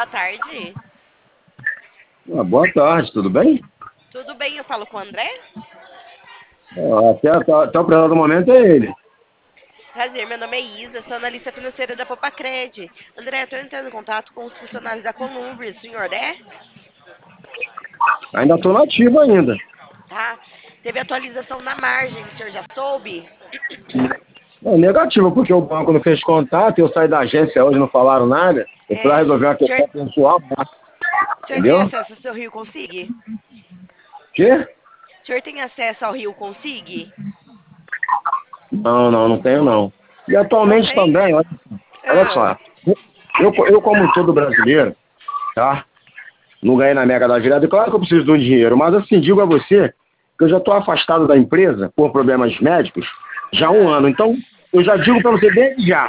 Boa tarde. Boa tarde, tudo bem? Tudo bem, eu falo com o André? Até o presente momento é ele. Prazer, meu nome é Isa, sou analista financeira da Popacred. André, estou entrando em contato com os funcionários da Columbre, o senhor é? Ainda estou nativo ainda. Tá? Teve atualização na margem, o senhor já soube? É negativo, porque o banco não fez contato, eu saí da agência hoje, não falaram nada. Eu fui lá resolver uma O senhor, questão pessoal, o senhor tem entendeu? acesso ao seu Rio Consig? Quê? O senhor tem acesso ao Rio Consig? Não tenho não. E Não atualmente tem? também, olha Ah, só, eu como todo brasileiro, tá? Não ganhei na Mega da Virada, claro que eu preciso de um dinheiro, mas assim, digo a você que eu já estou afastado da empresa por problemas médicos já há um ano. Então, eu já digo para você desde já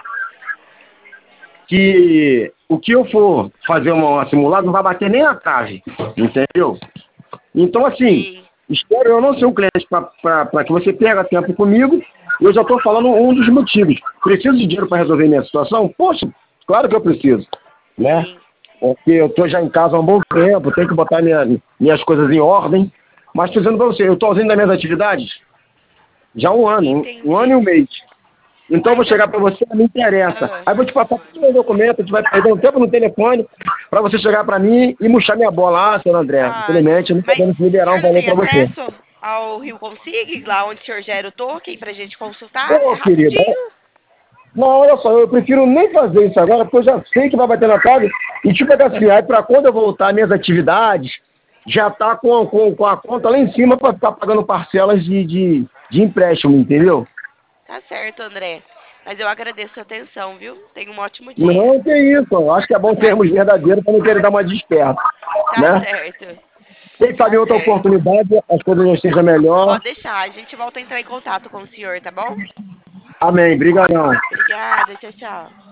que o que eu for fazer uma simulada não vai bater nem a trave, entendeu? Então, assim, sim. espero eu não ser um cliente para que você perca tempo comigo. Eu já estou falando um dos motivos. Preciso de dinheiro para resolver minha situação? Poxa, claro que eu preciso, né? Sim, Porque eu estou já em casa há um bom tempo, tenho que botar minhas coisas em ordem. Mas estou dizendo para você, eu estou ausente das minhas atividades já há um ano, um ano entendi. e um mês. Então eu Ah, vou então. chegar para você, não me interessa. Ah, Aí vou te passar todo o meu documento, a gente vai perder um tempo no telefone para você chegar para mim e murchar minha bola. Ah, senhor André, ah, infelizmente eu não mas podemos o liberar senhor um não valor tem para você. acesso ao Rio Consig, lá onde o senhor gera o token, pra gente consultar? É Ô, querida, rapidinho. não, olha só, eu prefiro nem fazer isso agora, porque eu já sei que vai bater na trave. E tipo assim, aí para quando eu voltar às minhas atividades, já tá com a conta lá em cima para ficar pagando parcelas de empréstimo, entendeu? Tá certo, André. Mas eu agradeço a atenção, viu? Tenha um ótimo dia. Não, que isso, eu acho que é bom Tá, sermos verdadeiros para não querer dar uma desperta, tá né? certo. Quem sabe em Tá outra certo. oportunidade as coisas já estejam melhor. Pode deixar. A gente volta a entrar em contato com o senhor, tá bom? Amém, brigadão. Obrigada. Tchau, tchau.